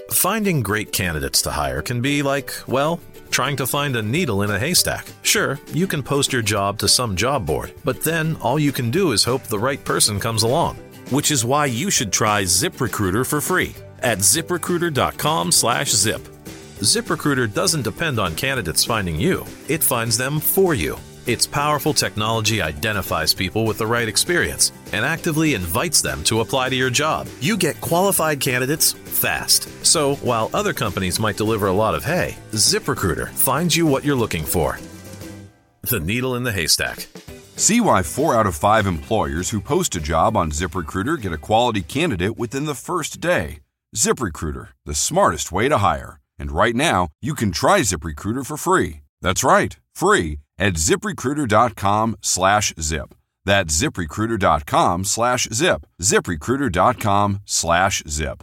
Finding great candidates to hire can be like, well, trying to find a needle in a haystack. Sure, you can post your job to some job board, but then all you can do is hope the right person comes along. Which is why you should try ZipRecruiter for free at ZipRecruiter.com/zip. ZipRecruiter doesn't depend on candidates finding you. It finds them for you. Its powerful technology identifies people with the right experience and actively invites them to apply to your job. You get qualified candidates fast. So while other companies might deliver a lot of hay, ZipRecruiter finds you what you're looking for. The needle in the haystack. See why 4 out of 5 employers who post a job on ZipRecruiter get a quality candidate within the first day. ZipRecruiter, the smartest way to hire. And right now, you can try ZipRecruiter for free. That's right, free at ZipRecruiter.com/zip. That's ZipRecruiter.com/zip. ZipRecruiter.com/zip.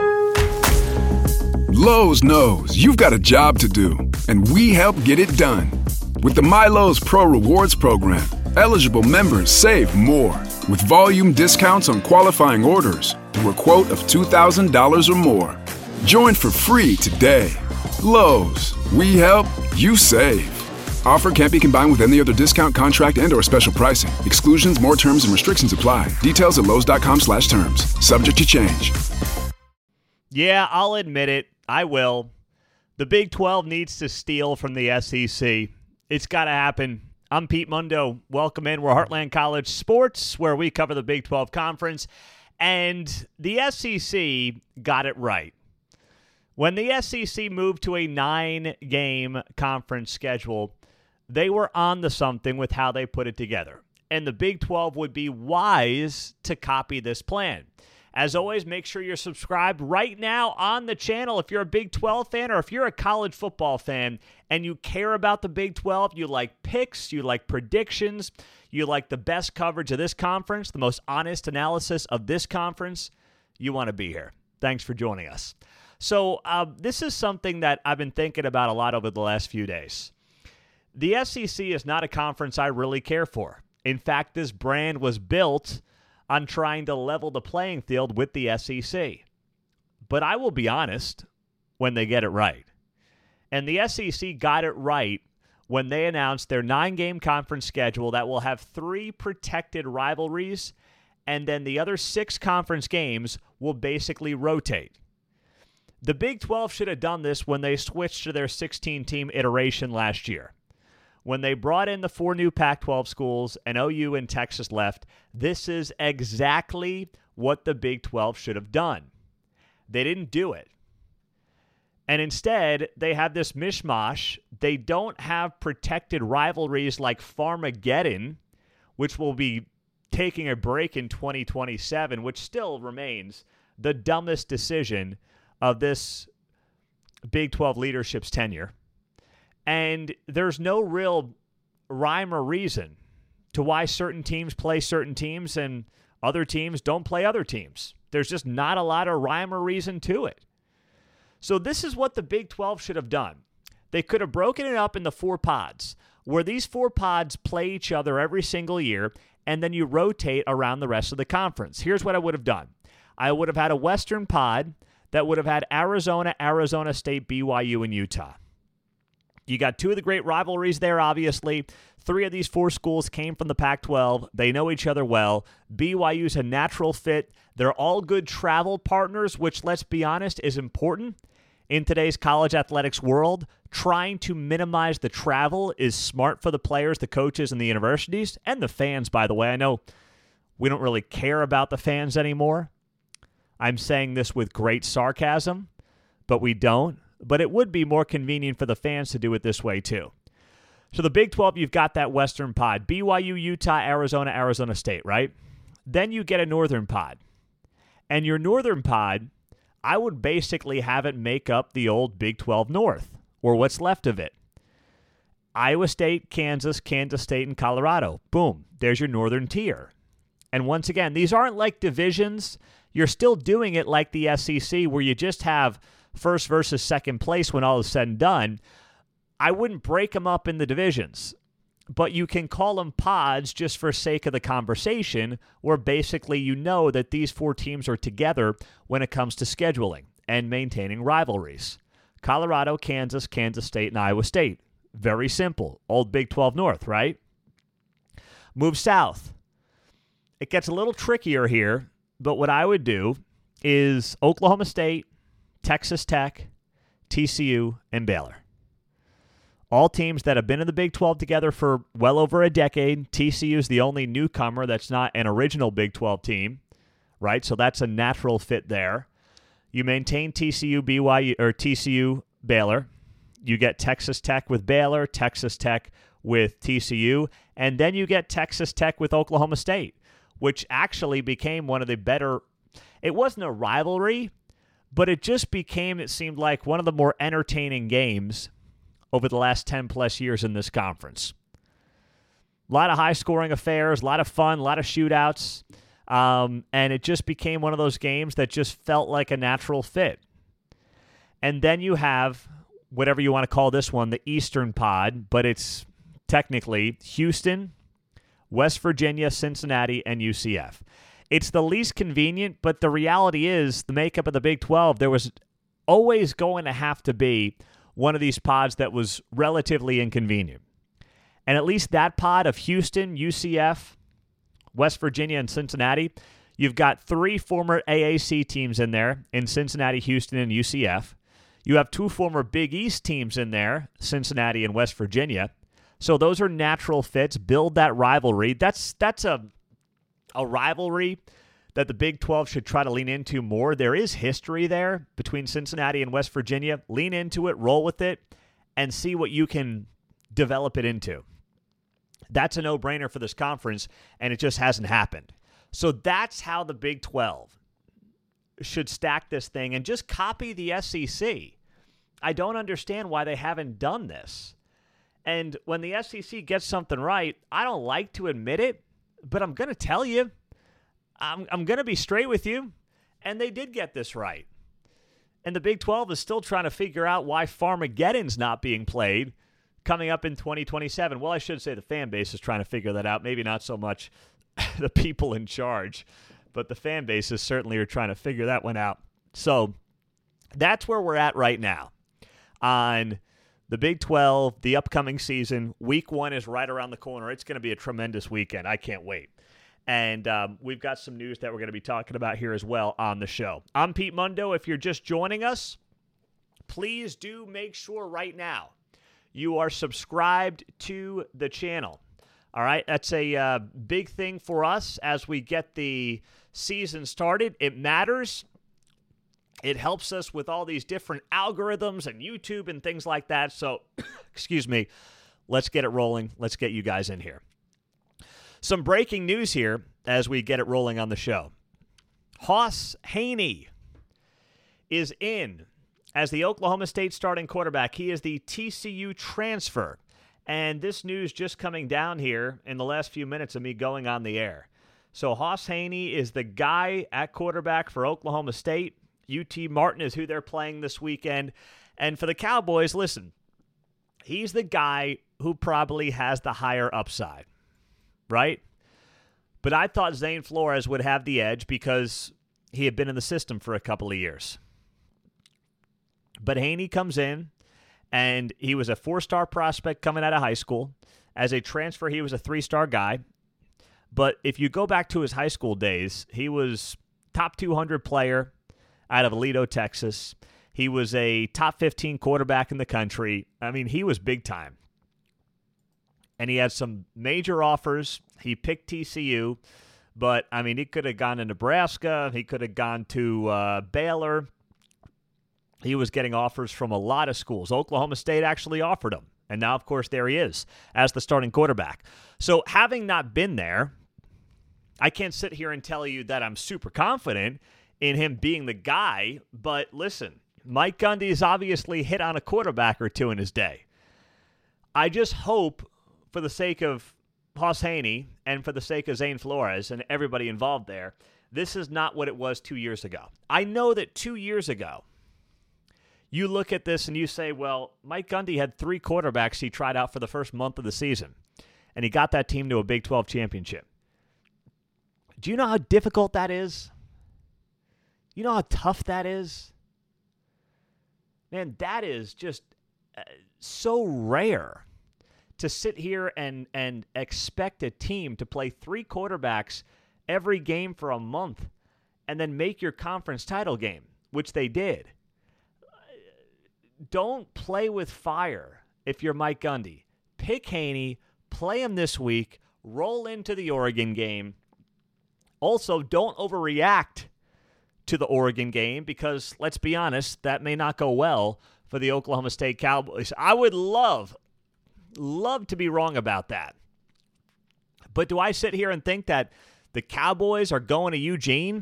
Lowe's knows you've got a job to do, and we help get it done. With the MyLowe's Pro Rewards program, eligible members save more with volume discounts on qualifying orders through a quote of $2,000 or more. Join for free today. Lowe's, we help, you save. Offer can't be combined with any other discount, contract, and/or special pricing. Exclusions, more terms, and restrictions apply. Details at Lowe's.com/terms. Subject to change. Yeah, I'll admit it. I will. The Big 12 needs to steal from the SEC. It's got to happen. I'm Pete Mundo. Welcome in. We're Heartland College Sports, where we cover the Big 12 Conference. And the SEC got it right. When the SEC moved to a 9-game conference schedule, they were on to something with how they put it together. And the Big 12 would be wise to copy this plan. As always, make sure you're subscribed right now on the channel. If you're a Big 12 fan or if you're a college football fan and you care about the Big 12, you like picks, you like predictions, you like the best coverage of this conference, the most honest analysis of this conference, you want to be here. Thanks for joining us. So this is something that I've been thinking about a lot over the last few days. The SEC is not a conference I really care for. In fact, this brand was built on trying to level the playing field with the SEC. But I will be honest, when they get it right. And the SEC got it right when they announced their 9-game conference schedule that will have 3 protected rivalries, and then the other 6 conference games will basically rotate. The Big 12 should have done this when they switched to their 16-team iteration last year. When they brought in the 4 new Pac-12 schools and OU and Texas left, this is exactly what the Big 12 should have done. They didn't do it. And instead, they have this mishmash. They don't have protected rivalries like Farmageddon, which will be taking a break in 2027, which still remains the dumbest decision of this Big 12 leadership's tenure. And there's no real rhyme or reason to why certain teams play certain teams and other teams don't play other teams. There's just not a lot of rhyme or reason to it. So this is what the Big 12 should have done. They could have broken it up into 4 pods, where these 4 pods play each other every single year, and then you rotate around the rest of the conference. Here's what I would have done. I would have had a Western pod that would have had Arizona, Arizona State, BYU, and Utah. You got 2 of the great rivalries there, obviously. 3 of these 4 schools came from the Pac-12. They know each other well. BYU's a natural fit. They're all good travel partners, which, let's be honest, is important in today's college athletics world. Trying to minimize the travel is smart for the players, the coaches, and the universities, and the fans, by the way. I know we don't really care about the fans anymore. I'm saying this with great sarcasm, but we don't. But it would be more convenient for the fans to do it this way, too. So the Big 12, you've got that Western pod. BYU, Utah, Arizona, Arizona State, right? Then you get a Northern pod. And your Northern pod, I would basically have it make up the old Big 12 North, or what's left of it. Iowa State, Kansas, Kansas State, and Colorado. Boom. There's your Northern tier. And once again, these aren't like divisions. You're still doing it like the SEC, where you just have first versus second place when all is said and done. I wouldn't break them up in the divisions, but you can call them pods just for sake of the conversation, where basically you know that these 4 teams are together when it comes to scheduling. and maintaining rivalries. Colorado, Kansas, Kansas State, and Iowa State. Very simple. Old Big 12 North, right? Move south. It gets a little trickier here, but what I would do is Oklahoma State, Texas Tech, TCU, and Baylor. All teams that have been in the Big 12 together for well over a decade. TCU is the only newcomer that's not an original Big 12 team, right? So that's a natural fit there. You maintain TCU, BYU, or TCU, Baylor. You get Texas Tech with Baylor, Texas Tech with TCU, and then you get Texas Tech with Oklahoma State, which actually became one of the better. It wasn't a rivalry, but it just became, it seemed like, one of the more entertaining games over the last 10-plus years in this conference. A lot of high-scoring affairs, a lot of fun, a lot of shootouts, and it just became one of those games that just felt like a natural fit. And then you have, whatever you want to call this one, the Eastern Pod, but it's technically Houston, West Virginia, Cincinnati, and UCF. It's the least convenient, but the reality is the makeup of the Big 12, there was always going to have to be one of these pods that was relatively inconvenient. And at least that pod of Houston, UCF, West Virginia, and Cincinnati, you've got 3 former AAC teams in there in Cincinnati, Houston, and UCF. You have 2 former Big East teams in there, Cincinnati and West Virginia. So those are natural fits. Build that rivalry. That's a rivalry that the Big 12 should try to lean into more. There is history there between Cincinnati and West Virginia. Lean into it, roll with it, and see what you can develop it into. That's a no-brainer for this conference, and it just hasn't happened. So that's how the Big 12 should stack this thing and just copy the SEC. I don't understand why they haven't done this. And when the SEC gets something right, I don't like to admit it, but I'm going to tell you. I'm going to be straight with you. And they did get this right. And the Big 12 is still trying to figure out why Farmageddon's not being played coming up in 2027. Well, I should say the fan base is trying to figure that out. Maybe not so much the people in charge, but the fan bases certainly are trying to figure that one out. So that's where we're at right now on the Big 12, the upcoming season. Week 1 is right around the corner. It's going to be a tremendous weekend. I can't wait. And we've got some news that we're going to be talking about here as well on the show. I'm Pete Mundo. If you're just joining us, please do make sure right now you are subscribed to the channel. All right, that's a big thing for us as we get the season started. It matters. It helps us with all these different algorithms and YouTube and things like that. So, excuse me, let's get it rolling. Let's get you guys in here. Some breaking news here as we get it rolling on the show. Hauss Hejny is in as the Oklahoma State starting quarterback. He is the TCU transfer. And this news just coming down here in the last few minutes of me going on the air. So Hauss Hejny is the guy at quarterback for Oklahoma State. UT Martin is who they're playing this weekend. And for the Cowboys, listen, he's the guy who probably has the higher upside, right? But I thought Zane Flores would have the edge because he had been in the system for a couple of years. But Hejny comes in, and he was a 4-star prospect coming out of high school. As a transfer, he was a 3-star guy. But if you go back to his high school days, he was top 200 player out of Aledo, Texas. He was a top 15 quarterback in the country. I mean, he was big time. And he had some major offers. He picked TCU. But, I mean, he could have gone to Nebraska. He could have gone to Baylor. He was getting offers from a lot of schools. Oklahoma State actually offered him. And now, of course, there he is as the starting quarterback. So having not been there, I can't sit here and tell you that I'm super confident in him being the guy. But listen, Mike Gundy has obviously hit on a quarterback or two in his day. I just hope, for the sake of Hauss Hejny and for the sake of Zane Flores and everybody involved there, this is not what it was 2 years ago. I know that 2 years ago, you look at this and you say, well, Mike Gundy had 3 quarterbacks he tried out for the first month of the season, and he got that team to a Big 12 championship. Do you know how difficult that is? You know how tough that is? Man, that is just so rare to sit here and expect a team to play 3 quarterbacks every game for a month and then make your conference title game, which they did. Don't play with fire if you're Mike Gundy. Pick Haney, play him this week, roll into the Oregon game. Also, don't overreact to the Oregon game because, let's be honest, that may not go well for the Oklahoma State Cowboys. I would love to be wrong about that. But do I sit here and think that the Cowboys are going to Eugene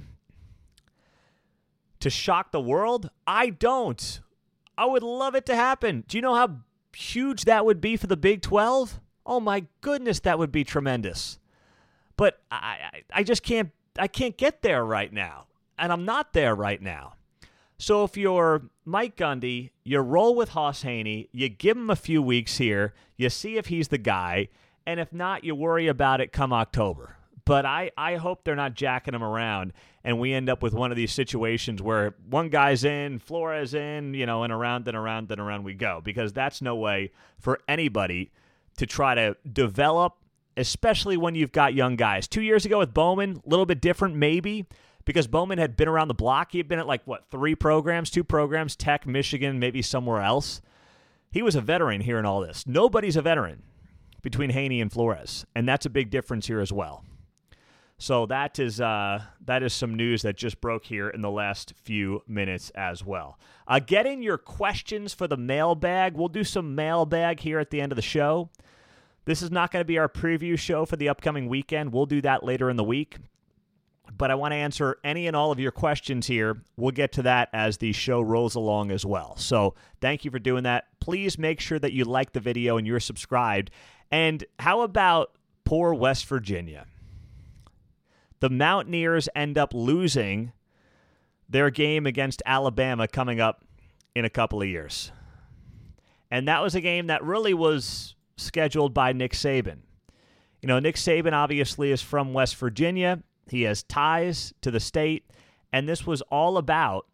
to shock the world? I don't. I would love it to happen. Do you know how huge that would be for the Big 12? Oh my goodness, that would be tremendous. But I just can't get there right now. And I'm not there right now. So if you're Mike Gundy, you roll with Hoss Haney, you give him a few weeks here, you see if he's the guy, and if not, you worry about it come October. But I hope they're not jacking him around and we end up with one of these situations where one guy's in, Flores in, and around and around and around we go, because that's no way for anybody to try to develop, especially when you've got young guys. 2 years ago with Bowman, a little bit different maybe, because Bowman had been around the block. He had been at 2 programs, Tech, Michigan, maybe somewhere else. He was a veteran here in all this. Nobody's a veteran between Haney and Flores, and that's a big difference here as well. So that is some news that just broke here in the last few minutes as well. Get in your questions for the mailbag. We'll do some mailbag here at the end of the show. This is not going to be our preview show for the upcoming weekend. We'll do that later in the week. But I want to answer any and all of your questions here. We'll get to that as the show rolls along as well. So thank you for doing that. Please make sure that you like the video and you're subscribed. And how about poor West Virginia? The Mountaineers end up losing their game against Alabama coming up in a couple of years. And that was a game that really was scheduled by Nick Saban. Nick Saban obviously is from West Virginia. He has ties to the state. And this was all about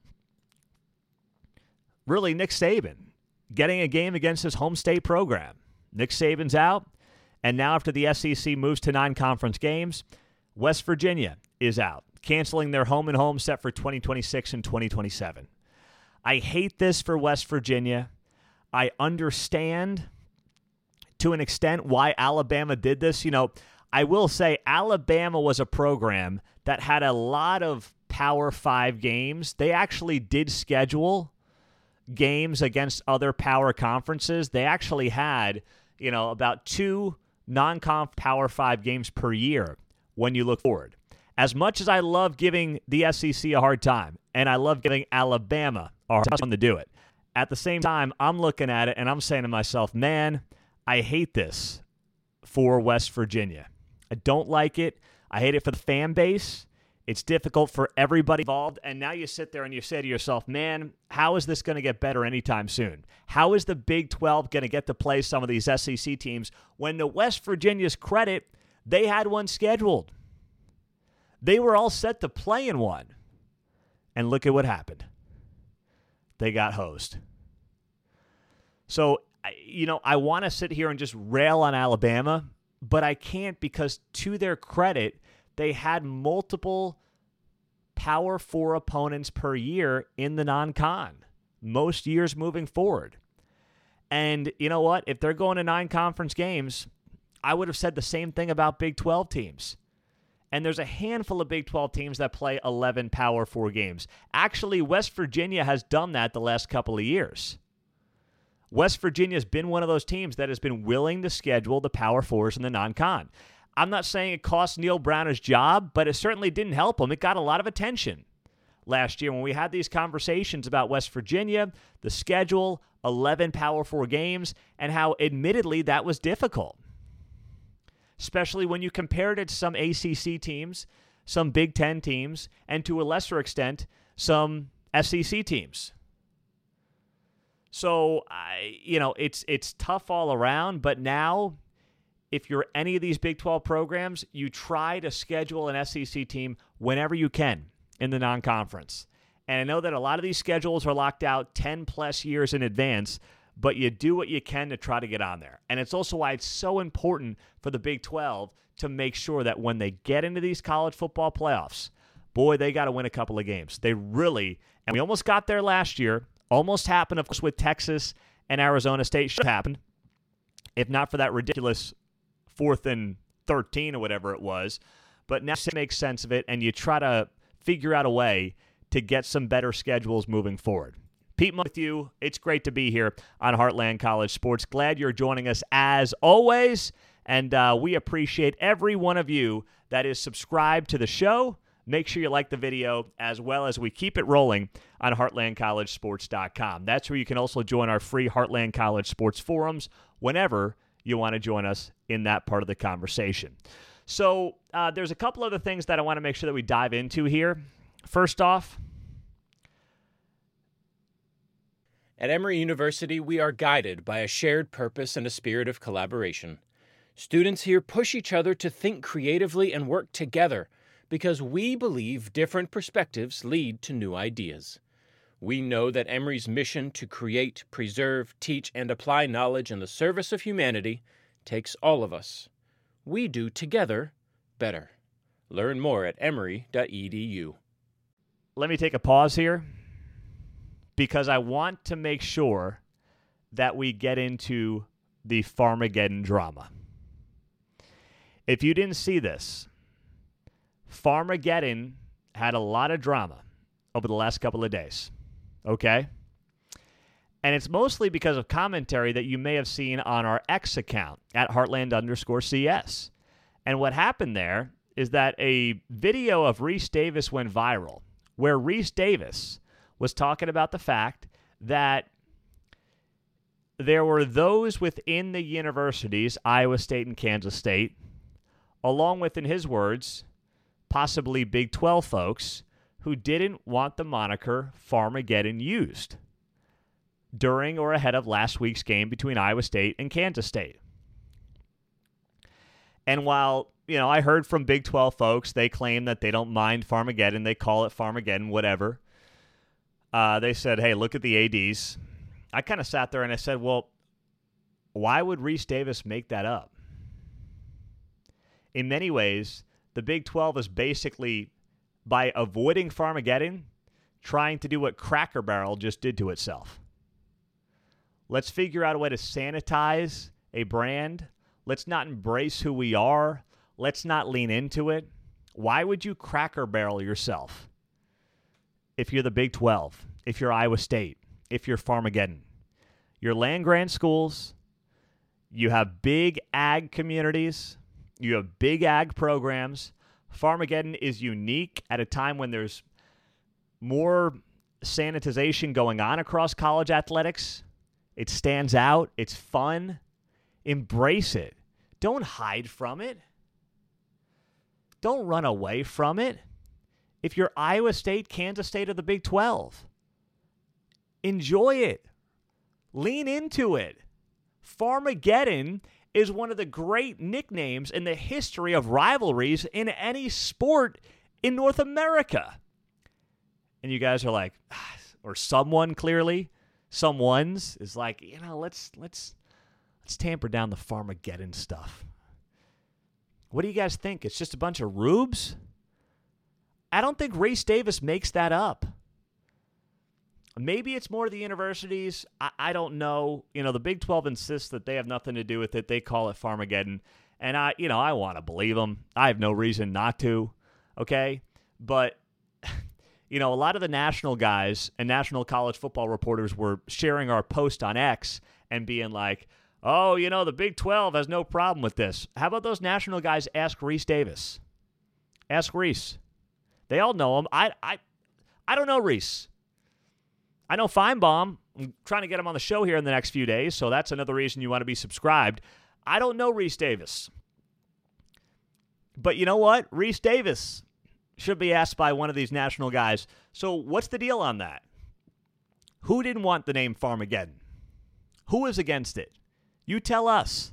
really Nick Saban getting a game against his home state program. Nick Saban's out. And now after the SEC moves to 9 conference games, West Virginia is out, canceling their home-and-home set for 2026 and 2027. I hate this for West Virginia. I understand to an extent why Alabama did this. I will say Alabama was a program that had a lot of Power 5 games. They actually did schedule games against other power conferences. They actually had, about 2 non-conf Power 5 games per year when you look forward. As much as I love giving the SEC a hard time, and I love giving Alabama a hard time to do it, at the same time, I'm looking at it and I'm saying to myself, man, I hate this for West Virginia. I don't like it. I hate it for the fan base. It's difficult for everybody involved. And now you sit there and you say to yourself, man, how is this going to get better anytime soon? How is the Big 12 going to get to play some of these SEC teams when, to West Virginia's credit, they had one scheduled? They were all set to play in one. And look at what happened. They got hosed. So, I want to sit here and just rail on Alabama, but I can't, because to their credit, they had multiple Power 4 opponents per year in the non-con, most years moving forward. And you know what? If they're going to 9 conference games, I would have said the same thing about Big 12 teams. And there's a handful of Big 12 teams that play 11 Power 4 games. Actually, West Virginia has done that the last couple of years. West Virginia has been one of those teams that has been willing to schedule the Power 4s in the non-con. I'm not saying it cost Neil Brown his job, but it certainly didn't help him. It got a lot of attention last year when we had these conversations about West Virginia, the schedule, 11 Power 4 games, and how admittedly that was difficult. Especially when you compared it to some ACC teams, some Big Ten teams, and to a lesser extent, some SEC teams. So, it's tough all around, but now, if you're any of these Big 12 programs, you try to schedule an SEC team whenever you can in the non-conference. And I know that a lot of these schedules are locked out 10-plus years in advance, but you do what you can to try to get on there. And it's also why it's so important for the Big 12 to make sure that when they get into these college football playoffs, boy, they got to win a couple of games. They really, and we almost got there last year, almost happened, of course, with Texas and Arizona State. Should have happened, if not for that ridiculous 4th and 13 or whatever it was. But now you make sense of it, and you try to figure out a way to get some better schedules moving forward. Pete with you. It's great to be here on Heartland College Sports. Glad you're joining us as always, and we appreciate every one of you that is subscribed to the show. Make sure you like the video as well as we keep it rolling on heartlandcollegesports.com. That's where you can also join our free Heartland College Sports forums whenever you want to join us in that part of the conversation. So there's a couple other things that I want to make sure that we dive into here. First off, at Emory University, we are guided by a shared purpose and a spirit of collaboration. Students here push each other to think creatively and work together because we believe different perspectives lead to new ideas. We know that Emory's mission to create, preserve, teach, and apply knowledge in the service of humanity takes all of us. We do together better. Learn more at emory.edu. Let me take a pause here because I want to make sure that we get into the Farmageddon drama. If you didn't see this, Farmageddon had a lot of drama over the last couple of days, okay? And it's mostly because of commentary that you may have seen on our X account at Heartland_CS. And what happened there is that a video of Reese Davis went viral, where Reese Davis was talking about the fact that there were those within the universities, Iowa State and Kansas State, along with, in his words, possibly Big 12 folks, who didn't want the moniker Farmageddon used during or ahead of last week's game between Iowa State and Kansas State. And while, I heard from Big 12 folks, they claim that they don't mind Farmageddon, they call it Farmageddon, whatever. They said, hey, look at the ADs. I kind of sat there and I said, well, why would Reese Davis make that up? In many ways, the Big 12 is basically, by avoiding Farmageddon, trying to do what Cracker Barrel just did to itself. Let's figure out a way to sanitize a brand. Let's not embrace who we are. Let's not lean into it. Why would you Cracker Barrel yourself if you're the Big 12, if you're Iowa State, if you're Farmageddon? You're land-grant schools. You have big ag communities. You have big ag programs. Farmageddon is unique at a time when there's more sanitization going on across college athletics. It stands out. It's fun. Embrace it. Don't hide from it. Don't run away from it. If you're Iowa State, Kansas State, or the Big 12, enjoy it. Lean into it. Farmageddon is one of the great nicknames in the history of rivalries in any sport in North America. And you guys are like, or someone clearly, someone's is like, let's tamper down the Farmageddon stuff. What do you guys think? It's just a bunch of rubes? I don't think Reese Davis makes that up. Maybe it's more the universities. I don't know. The Big 12 insists that they have nothing to do with it. They call it Farmageddon. And I want to believe them. I have no reason not to. Okay? But, a lot of the national guys and national college football reporters were sharing our post on X and being like, oh, the Big 12 has no problem with this. How about those national guys ask Reese Davis? Ask Reese. They all know him. I don't know Reese. I know Feinbaum. I'm trying to get him on the show here in the next few days, so that's another reason you want to be subscribed. I don't know Reese Davis. But you know what? Reese Davis should be asked by one of these national guys. So what's the deal on that? Who didn't want the name Farmageddon? Who is against it? You tell us.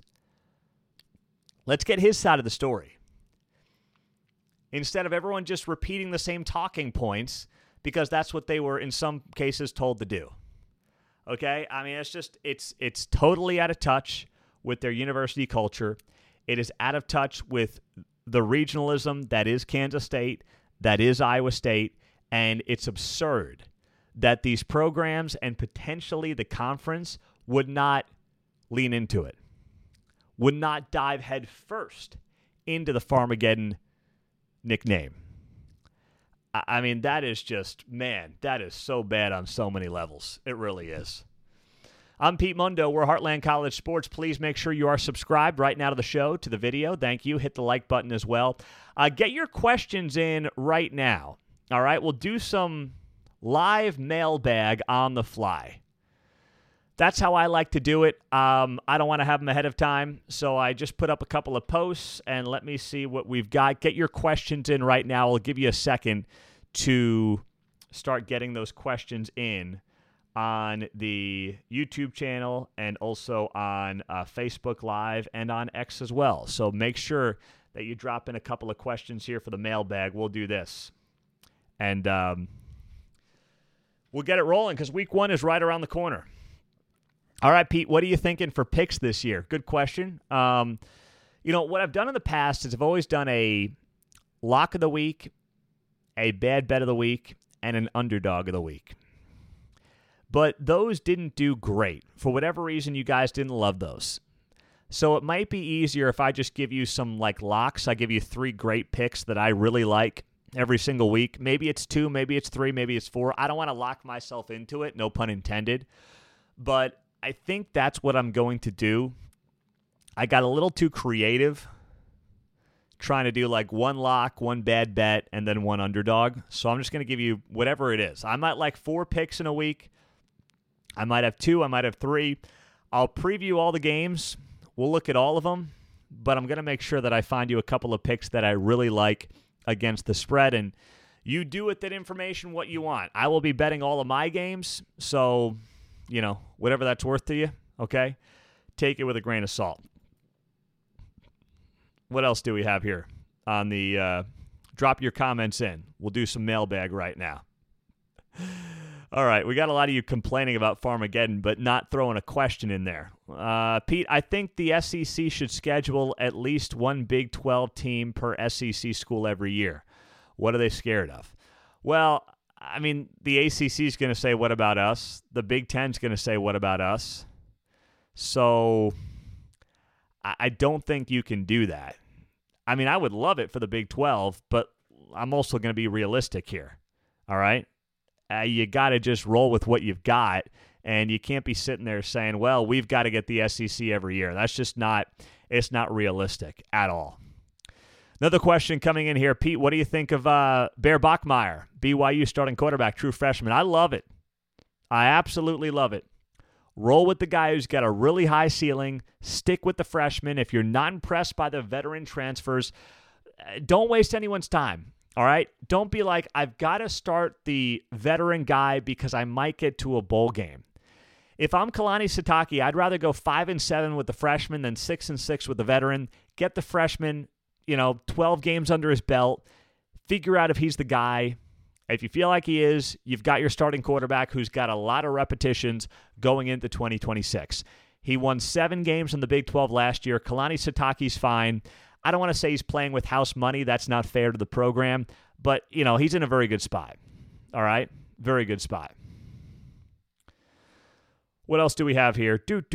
Let's get his side of the story. Instead of everyone just repeating the same talking points, because that's what they were in some cases told to do. Okay? I mean, it's totally out of touch with their university culture. It is out of touch with the regionalism that is Kansas State, that is Iowa State, and it's absurd that these programs and potentially the conference would not lean into it, would not dive head first into the Farmageddon nickname. I mean, that is just, man, that is so bad on so many levels. It really is. I'm Pete Mundo. We're Heartland College Sports. Please make sure you are subscribed right now to the show, to the video. Thank you. Hit the like button as well. Get your questions in right now. All right, we'll do some live mailbag on the fly. That's how I like to do it. I don't want to have them ahead of time, so I just put up a couple of posts, and let me see what we've got. Get your questions in right now. I'll give you a second to start getting those questions in on the YouTube channel and also on Facebook Live and on X as well. So make sure that you drop in a couple of questions here for the mailbag. We'll do this. And we'll get it rolling because week 1 is right around the corner. All right, Pete, what are you thinking for picks this year? Good question. What I've done in the past is I've always done a lock of the week, a bad bet of the week, and an underdog of the week. But those didn't do great. For whatever reason, you guys didn't love those. So it might be easier if I just give you some locks. I give you 3 great picks that I really like every single week. Maybe it's 2, maybe it's 3, maybe it's 4. I don't want to lock myself into it, no pun intended. But I think that's what I'm going to do. I got a little too creative trying to do 1 lock, 1 bad bet, and then 1 underdog. So I'm just going to give you whatever it is. I might like 4 picks in a week. I might have 2. I might have 3. I'll preview all the games. We'll look at all of them. But I'm going to make sure that I find you a couple of picks that I really like against the spread. And you do with that information what you want. I will be betting all of my games. So, whatever that's worth to you, okay? Take it with a grain of salt. What else do we have here on the drop your comments in? We'll do some mailbag right now. All right, we got a lot of you complaining about Farmageddon, but not throwing a question in there. Pete, I think the SEC should schedule at least 1 Big 12 team per SEC school every year. What are they scared of? Well, I mean, the ACC is going to say, what about us? The Big Ten is going to say, what about us? So I don't think you can do that. I mean, I would love it for the Big 12, but I'm also going to be realistic here, all right? You got to just roll with what you've got, and you can't be sitting there saying, well, we've got to get the SEC every year. That's just not realistic at all. Another question coming in here. Pete, what do you think of Bear Bachmeier, BYU starting quarterback, true freshman? I love it. I absolutely love it. Roll with the guy who's got a really high ceiling. Stick with the freshman. If you're not impressed by the veteran transfers, don't waste anyone's time. All right? Don't be like, I've got to start the veteran guy because I might get to a bowl game. If I'm Kalani Sitake, I'd rather go 5-7 with the freshman than 6-6 with the veteran. Get the freshman, 12 games under his belt. Figure out if he's the guy. If you feel like he is, you've got your starting quarterback who's got a lot of repetitions going into 2026. He won 7 games in the Big 12 last year. Kalani Sitake's fine. I don't want to say he's playing with house money. That's not fair to the program. But, he's in a very good spot. All right? Very good spot. What else do we have here? Pete,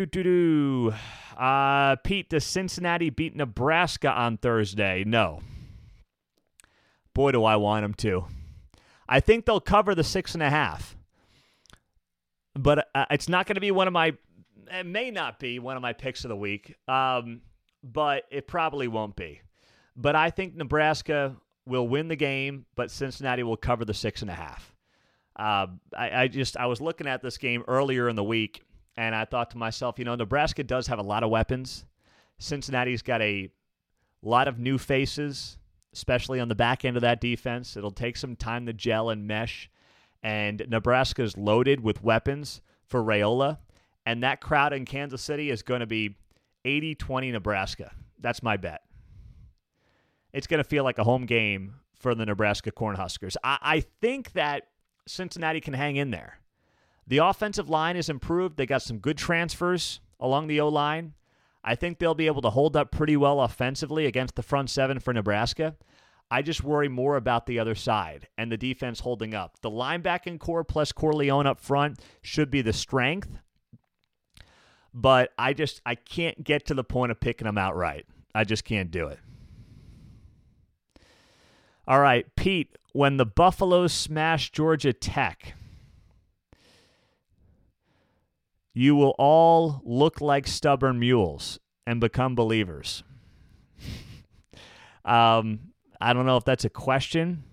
does Cincinnati beat Nebraska on Thursday? No. Boy, do I want them to. I think they'll cover the 6.5. But it's not going to be it may not be one of my picks of the week. But it probably won't be. But I think Nebraska will win the game, but Cincinnati will cover the 6.5. I was looking at this game earlier in the week, and I thought to myself, Nebraska does have a lot of weapons. Cincinnati's got a lot of new faces, especially on the back end of that defense. It'll take some time to gel and mesh. And Nebraska's loaded with weapons for Raiola. And that crowd in Kansas City is going to be 80-20 Nebraska. That's my bet. It's going to feel like a home game for the Nebraska Cornhuskers. I think that Cincinnati can hang in there. The offensive line is improved. They got some good transfers along the O-line. I think they'll be able to hold up pretty well offensively against the front seven for Nebraska. I just worry more about the other side and the defense holding up. The linebacking core plus Corleone up front should be the strength, but I can't get to the point of picking them outright. I just can't do it. All right, Pete, when the Buffaloes smash Georgia Tech, you will all look like stubborn mules and become believers. I don't know if that's a question.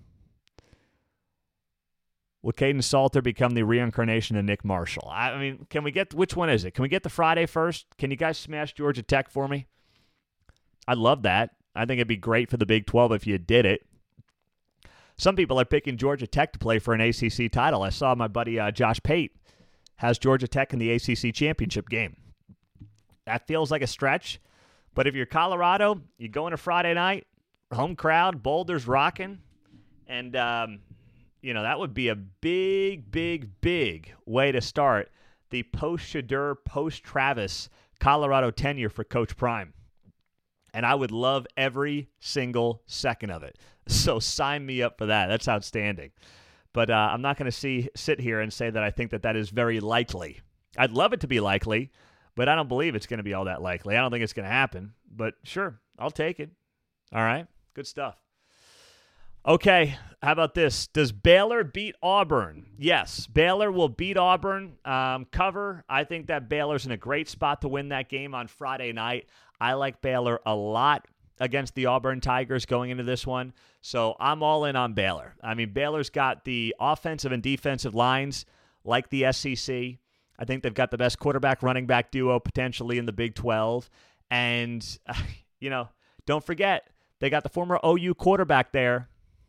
Will Caden Salter become the reincarnation of Nick Marshall? I mean, can we get, which one is it? Can we get the Friday first? Can you guys smash Georgia Tech for me? I'd love that. I think it'd be great for the Big 12 if you did it. Some people are picking Georgia Tech to play for an ACC title. I saw my buddy Josh Pate has Georgia Tech in the ACC championship game. That feels like a stretch, but if you're Colorado, you go into Friday night, home crowd, Boulder's rocking, and that would be a big, big, big way to start the post-Shadur, post-Travis Colorado tenure for Coach Prime. And I would love every single second of it. So sign me up for that. That's outstanding. But I'm not going to sit here and say that I think that is very likely. I'd love it to be likely, but I don't believe it's going to be all that likely. I don't think it's going to happen. But sure, I'll take it. All right, good stuff. Okay, how about this? Does Baylor beat Auburn? Yes, Baylor will beat Auburn. Cover. I think that Baylor's in a great spot to win that game on Friday night. I like Baylor a lot against the Auburn Tigers going into this one. So I'm all in on Baylor. I mean, Baylor's got the offensive and defensive lines like the SEC. I think they've got the best quarterback-running back duo potentially in the Big 12. And, don't forget, they got the former OU quarterback there.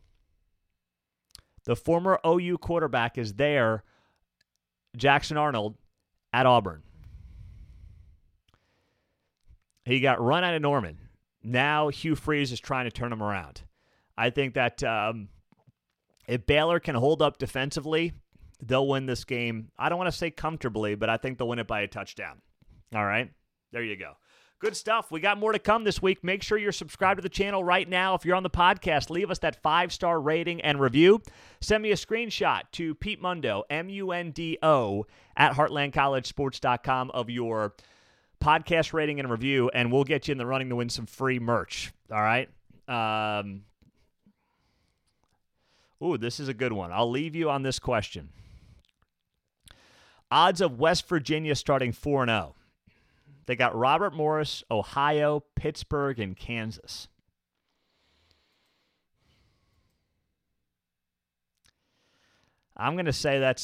The former OU quarterback is there, Jackson Arnold, at Auburn. He got run out of Norman. Now Hugh Freeze is trying to turn him around. I think that if Baylor can hold up defensively, they'll win this game. I don't want to say comfortably, but I think they'll win it by a touchdown. All right? There you go. Good stuff. We got more to come this week. Make sure you're subscribed to the channel right now. If you're on the podcast, leave us that 5-star rating and review. Send me a screenshot to Pete Mundo, MUNDO, at heartlandcollegesports.com of your podcast rating and review, and we'll get you in the running to win some free merch. All right? This is a good one. I'll leave you on this question. Odds of West Virginia starting 4-0. They got Robert Morris, Ohio, Pittsburgh, and Kansas. I'm going to say that's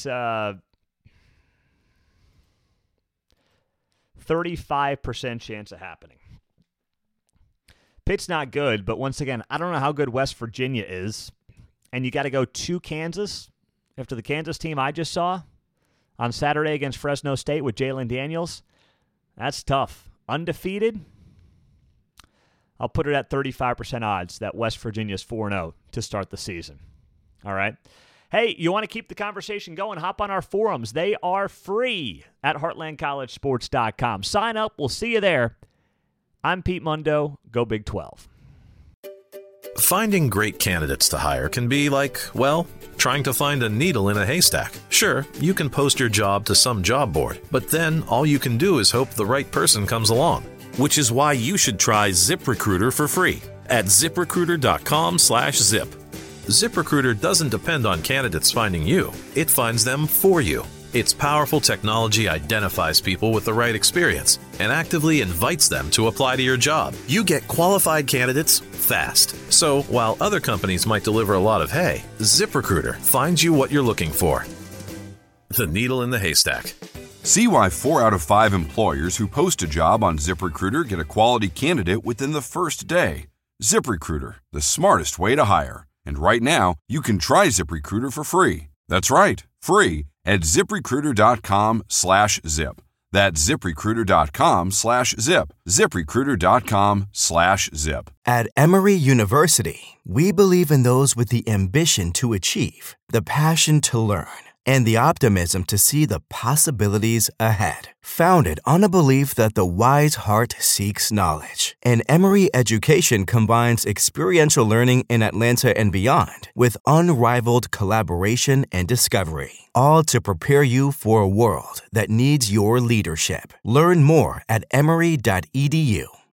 35% chance of happening. Pitt's not good, but once again, I don't know how good West Virginia is. And you got to go to Kansas after the Kansas team I just saw on Saturday against Fresno State with Jalen Daniels. That's tough. Undefeated, I'll put it at 35% odds that West Virginia's 4-0 to start the season. All right? Hey, you want to keep the conversation going? Hop on our forums. They are free at heartlandcollegesports.com. Sign up. We'll see you there. I'm Pete Mundo. Go Big 12. Finding great candidates to hire can be like, well, trying to find a needle in a haystack. Sure, you can post your job to some job board, but then all you can do is hope the right person comes along. Which is why you should try ZipRecruiter for free at ZipRecruiter.com/zip. ZipRecruiter doesn't depend on candidates finding you. It finds them for you. Its powerful technology identifies people with the right experience and actively invites them to apply to your job. You get qualified candidates fast. So while other companies might deliver a lot of hay, ZipRecruiter finds you what you're looking for. The needle in the haystack. See why 4 out of 5 employers who post a job on ZipRecruiter get a quality candidate within the first day. ZipRecruiter, the smartest way to hire. And right now, you can try ZipRecruiter for free. That's right, free at ZipRecruiter.com/zip. That's ZipRecruiter.com/zip. ZipRecruiter.com/zip. At Emory University, we believe in those with the ambition to achieve, the passion to learn, and the optimism to see the possibilities ahead. Founded on a belief that the wise heart seeks knowledge, and Emory education combines experiential learning in Atlanta and beyond with unrivaled collaboration and discovery, all to prepare you for a world that needs your leadership. Learn more at emory.edu.